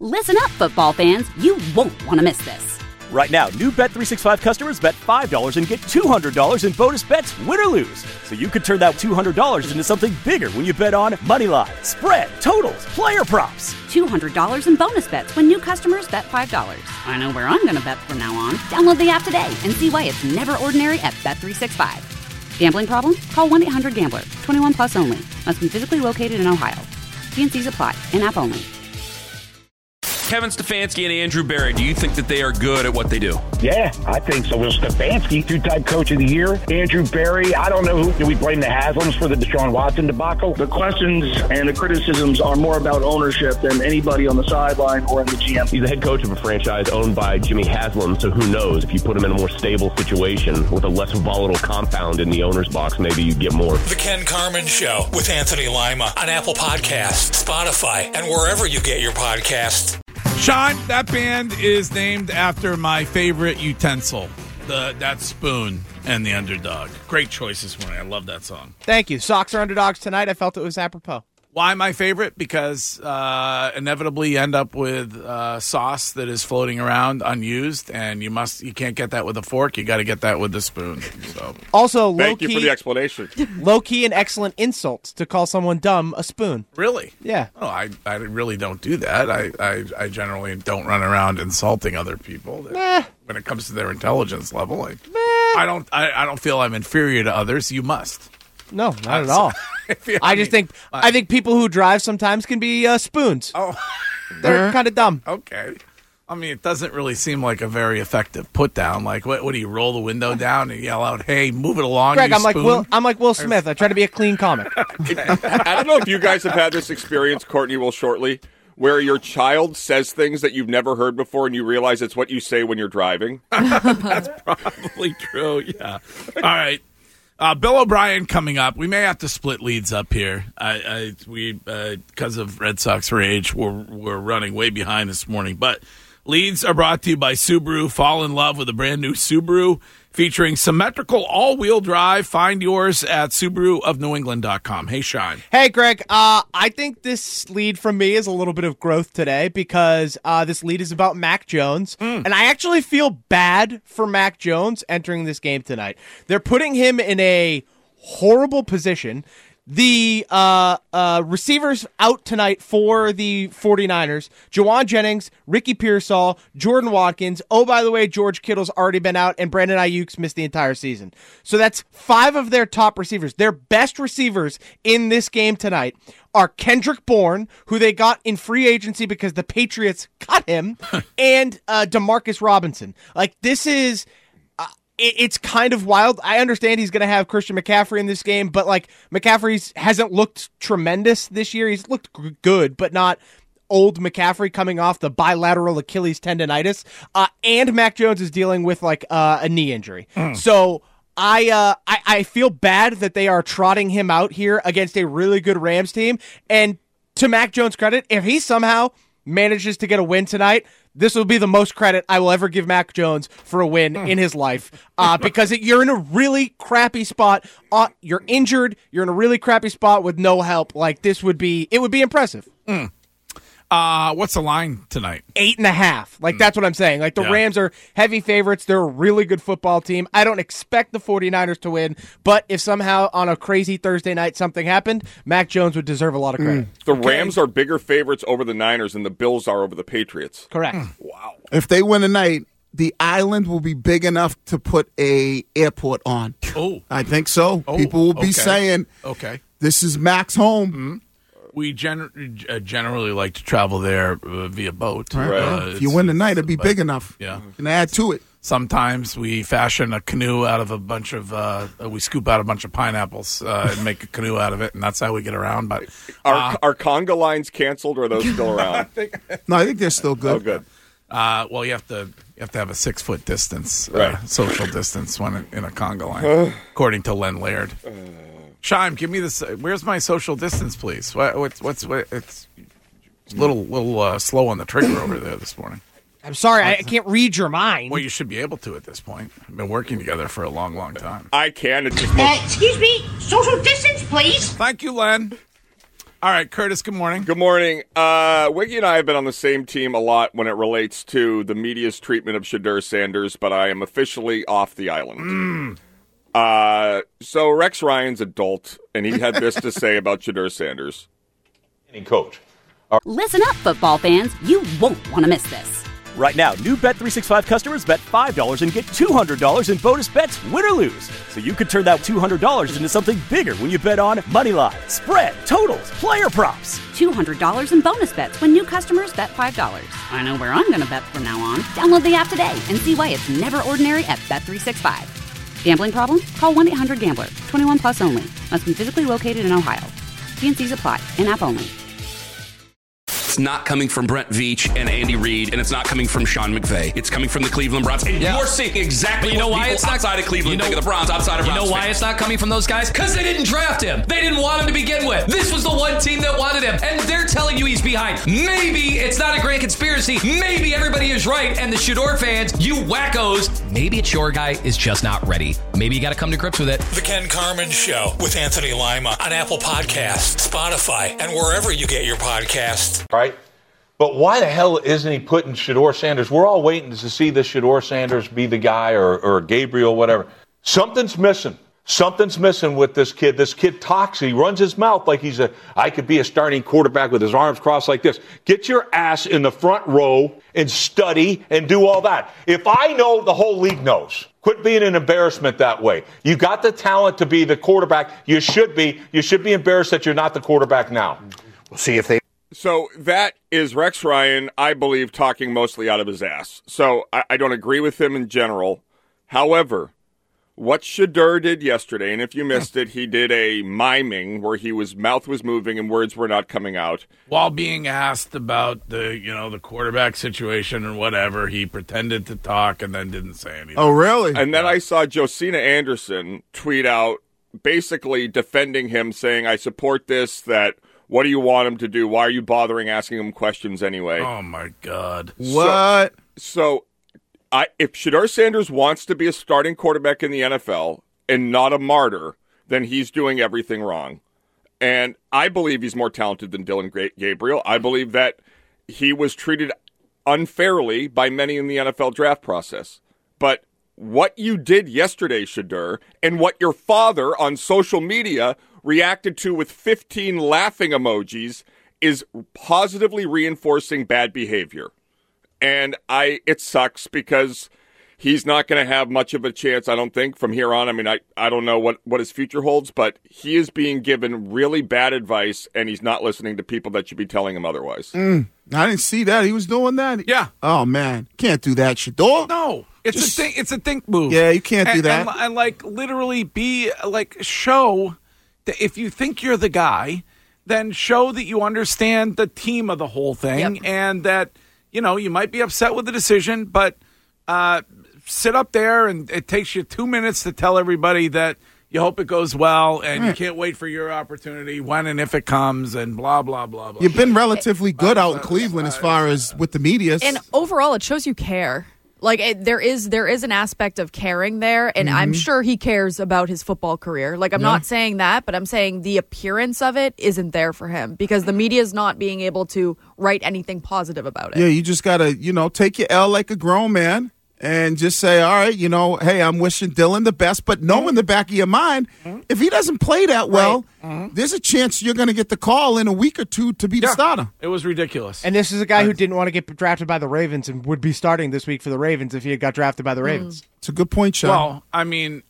Listen up, football fans. You won't want to miss this. Right now, new Bet365 customers bet $5 and get $200 in bonus bets, win or lose. So you could turn that $200 into something bigger when you bet on money line, spread, totals, player props. $200 in bonus bets when new customers bet $5. I know where I'm going to bet from now on. Download the app today and see why it's never ordinary at Bet365. Gambling problem? Call 1-800-GAMBLER. 21 plus only. Must be physically located in Ohio. T&Cs apply. In-app only. Kevin Stefanski and Andrew Berry, do you think that they are good at what they do? Yeah, I think so. Well, Stefanski, two-time coach of the year. Andrew Berry, I don't know who. Do we blame the Haslams for the Deshaun Watson debacle? The questions and the criticisms are more about ownership than anybody on the sideline or in the GM. He's the head coach of a franchise owned by Jimmy Haslam, so who knows? If you put him in a more stable situation with a less volatile compound in the owner's box, maybe you get more. The Ken Carman Show with Anthony Lima on Apple Podcasts, Spotify, and wherever you get your podcasts. Sean, that band is named after my favorite utensil, that spoon and the Underdog. Great choice this morning. I love that song. Thank you. Sox are underdogs tonight. I felt it was apropos. Why my favorite? Because inevitably you end up with sauce that is floating around unused, and you can't get that with a fork. You got to get that with the spoon. So also, thank you for the explanation. Low key and excellent insult to call someone dumb a spoon. Really? Yeah. Oh, I really don't do that. I generally don't run around insulting other people. When it comes to their intelligence level, I don't feel I'm inferior to others. You must. No, not at all. I think people who drive sometimes can be spoons. Oh, they're kind of dumb. Okay. I mean, it doesn't really seem like a very effective put down. Like, what do you roll the window down and yell out, "Hey, move it along"? Greg, you spoon? I'm like Will Smith. I try to be a clean comic. I don't know if you guys have had this experience. Courtney will shortly, where your child says things that you've never heard before, and you realize it's what you say when you're driving. That's probably true. Yeah. All right. Bill O'Brien coming up. We may have to split leads up here. We because of Red Sox rage, we're running way behind this morning. But leads are brought to you by Subaru. Fall in love with a brand new Subaru featuring symmetrical all-wheel drive. Find yours at SubaruofNewEngland.com. Hey, Sean. Hey, Greg. I think this lead from me is a little bit of growth today because this lead is about Mac Jones. And I actually feel bad for Mac Jones entering this game tonight. They're putting him in a horrible position. The receivers out tonight for the 49ers, Juwan Jennings, Ricky Pearsall, Jordan Watkins. Oh, by the way, George Kittle's already been out, and Brandon Ayuk's missed the entire season. So that's 5 of their top receivers. Their best receivers in this game tonight are Kendrick Bourne, who they got in free agency because the Patriots cut him, and Demarcus Robinson. Like, this is... It's kind of wild. I understand he's going to have Christian McCaffrey in this game, but like McCaffrey hasn't looked tremendous this year. He's looked good, but not old McCaffrey coming off the bilateral Achilles tendonitis. And Mac Jones is dealing with like a knee injury. So I feel bad that they are trotting him out here against a really good Rams team. And to Mac Jones' credit, if he somehow manages to get a win tonight, this will be the most credit I will ever give Mac Jones for a win in his life because you're in a really crappy spot. You're injured. You're in a really crappy spot with no help. Like it would be impressive. What's the line tonight? 8.5. Like, that's what I'm saying. Like, the Rams are heavy favorites. They're a really good football team. I don't expect the 49ers to win, but if somehow on a crazy Thursday night something happened, Mac Jones would deserve a lot of credit. The Rams are bigger favorites over the Niners than the Bills are over the Patriots. Correct. Wow. If they win tonight, the island will be big enough to put a airport on. Oh. I think so. People will be saying, this is Mac's home. We generally like to travel there via boat. Right. If you win tonight, it'd be big enough. Yeah. And add to it. Sometimes we fashion a canoe out of a bunch of, we scoop out a bunch of pineapples and make a canoe out of it, and that's how we get around. But Are conga lines canceled, or are those still around? No, I think they're still good. Oh, good. Well, you have to have a 6-foot distance, social distance when in a conga line, according to Len Laird. Shime, give me this. Where's my social distance, please? It's a little slow on the trigger over there this morning. I'm sorry, I can't read your mind. Well, you should be able to at this point. We've been working together for a long, long time. I can. Excuse me, social distance, please. Thank you, Len. All right, Curtis, good morning. Good morning. Wiggy and I have been on the same team a lot when it relates to the media's treatment of Shedeur Sanders, but I am officially off the island. So Rex Ryan's adult, and he had this to say about Shedeur Sanders. Any coach. Listen up, football fans. You won't want to miss this. Right now, new Bet365 customers bet $5 and get $200 in bonus bets, win or lose. So you could turn that $200 into something bigger when you bet on moneyline, spread, totals, player props. $200 in bonus bets when new customers bet $5. I know where I'm going to bet from now on. Download the app today and see why it's never ordinary at Bet365. Gambling problem? Call 1-800-GAMBLER. 21 plus only. Must be physically located in Ohio. T&Cs apply. In-app only. It's not coming from Brent Veach and Andy Reid, and it's not coming from Sean McVay. It's coming from the Cleveland Browns. And you're seeing exactly what people it's outside of Cleveland think of the Browns, outside of Browns. You know why fans. it's not coming from those guys? Because they didn't draft him. They didn't want him to begin with. This was the one team that wanted him, and they're telling you he's behind. Maybe it's not a grand conspiracy. Maybe everybody is right, and the Shedeur fans, you wackos, maybe it's your guy is just not ready. Maybe you got to come to grips with it. The Ken Carman Show with Anthony Lima on Apple Podcasts, Spotify, and wherever you get your podcasts. Right? But why the hell isn't he putting Shedeur Sanders? We're all waiting to see the Shedeur Sanders be the guy or Gabriel, whatever. Something's missing. Something's missing with this kid. This kid talks. He runs his mouth like I could be a starting quarterback with his arms crossed like this. Get your ass in the front row and study and do all that. If I know, the whole league knows. Quit being an embarrassment that way. You got the talent to be the quarterback. You should be. You should be embarrassed that you're not the quarterback now. We'll see if they... So that is Rex Ryan, I believe, talking mostly out of his ass. So I don't agree with him in general. However, what Shedeur did yesterday, and if you missed it, he did a miming where mouth was moving and words were not coming out. While being asked about the quarterback situation and whatever, he pretended to talk and then didn't say anything. Oh, really? And then I saw Josina Anderson tweet out basically defending him, saying, I support this, that what do you want him to do? Why are you bothering asking him questions anyway? Oh, my God. What? So if Shedeur Sanders wants to be a starting quarterback in the NFL and not a martyr, then he's doing everything wrong. And I believe he's more talented than Dylan Gabriel. I believe that he was treated unfairly by many in the NFL draft process. But what you did yesterday, Shedeur, and what your father on social media reacted to with 15 laughing emojis is positively reinforcing bad behavior. And it sucks because he's not going to have much of a chance, I don't think, from here on. I mean, I don't know what his future holds, but he is being given really bad advice, and he's not listening to people that should be telling him otherwise. I didn't see that. He was doing that? Yeah. Oh, man. Can't do that, Shedeur. No. It's a think move. Yeah, you can't do that. And literally show that if you think you're the guy, then show that you understand the team of the whole thing and that, you might be upset with the decision, but sit up there and it takes you 2 minutes to tell everybody that you hope it goes well and you can't wait for your opportunity when and if it comes and blah, blah, blah, blah. You've been relatively good out in Cleveland as far as with the media. And overall, it shows you care. There is an aspect of caring there, and I'm sure he cares about his football career. I'm not saying that, but I'm saying the appearance of it isn't there for him because the media is not being able to write anything positive about it. Yeah, you just got to, take your L like a grown man and just say, all right, hey, I'm wishing Dylan the best, but know in the back of your mind, if he doesn't play that well, there's a chance you're going to get the call in a week or two to be the starter. It was ridiculous. And this is a guy who didn't want to get drafted by the Ravens and would be starting this week for the Ravens if he had got drafted by the Ravens. It's a good point, Sean. Well, I mean,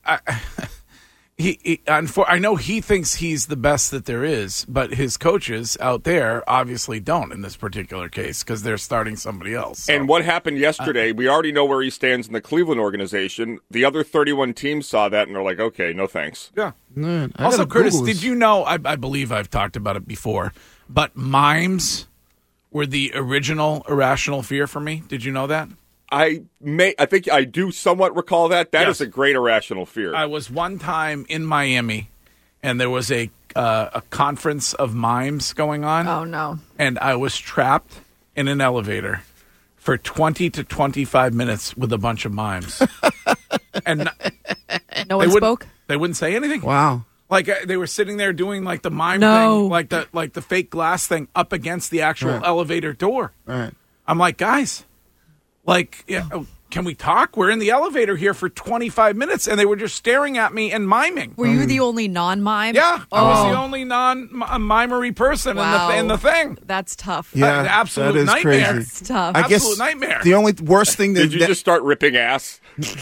I know he thinks he's the best that there is, but his coaches out there obviously don't in this particular case because they're starting somebody else. So. And what happened yesterday, we already know where he stands in the Cleveland organization. The other 31 teams saw that and they're like, okay, no thanks. Yeah. Man, also, Curtis, did you know, I believe I've talked about it before, but mimes were the original irrational fear for me. Did you know that? I think I do somewhat recall that. That is a great irrational fear. I was one time in Miami, and there was a conference of mimes going on. Oh, no. And I was trapped in an elevator for 20 to 25 minutes with a bunch of mimes. And no one spoke? They wouldn't say anything. Wow. Like they were sitting there doing like the mime No. thing, like the fake glass thing up against the actual Right. elevator door. Right. I'm like, guys, like, can we talk? We're in the elevator here for 25 minutes, and they were just staring at me and miming. Were you the only non-mime? Yeah, I was the Oh. only non-mimery person Wow. in the thing. That's tough. Yeah, An absolute that is nightmare. crazy. That's tough. I guess Absolute nightmare. the only worst thing Did you just start ripping ass?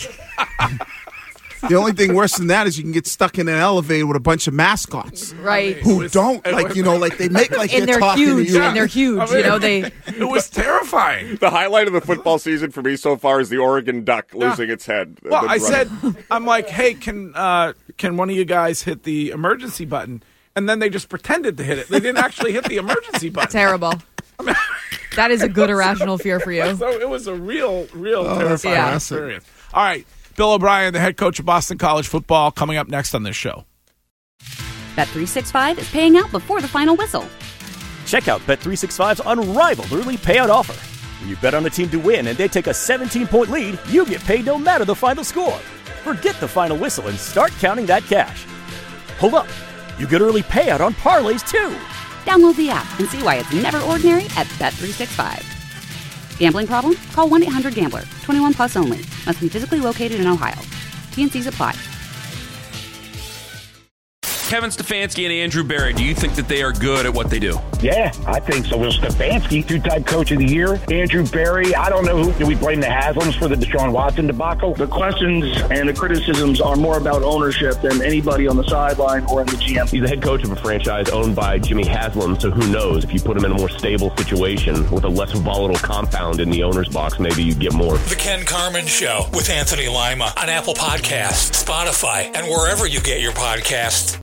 the only thing worse than that is you can get stuck in an elevator with a bunch of mascots Right. who don't like like they make like And they're they're talking huge. to you. And they're huge. I mean, You know, they. It was terrifying. The highlight of the football season for me so far is the Oregon Duck losing its head. Well, I The- said, I'm like, hey, can one of you guys hit the emergency button? And then they just pretended to hit it. They didn't actually hit the emergency button. Terrible. That is a good irrational fear for you. So it was a real that's terrifying awesome. experience. All right, Bill O'Brien, the head coach of Boston College football, coming up next on this show. Bet365 is paying out before the final whistle. Check out Bet365's unrivaled early payout offer. When you bet on a team to win and they take a 17-point lead, you get paid no matter the final score. Forget the final whistle and start counting that cash. Hold up. You get early payout on parlays, too. Download the app and see why it's never ordinary at Bet365. Gambling problem? Call 1-800-GAMBLER. 21 plus only. Must be physically located in Ohio. T&Cs apply. Kevin Stefanski and Andrew Berry, do you think that they are good at what they do? Yeah, I think so. Will Stefanski, two-time coach of the year. Andrew Berry, I don't know who. Do we blame the Haslams for the Deshaun Watson debacle? The questions and the criticisms are more about ownership than anybody on the sideline or in the GM. He's the head coach of a franchise owned by Jimmy Haslam, so who knows? If you put him in a more stable situation with a less volatile compound in the owner's box, maybe you get more. The Ken Carman Show with Anthony Lima on Apple Podcasts, Spotify, and wherever you get your podcasts.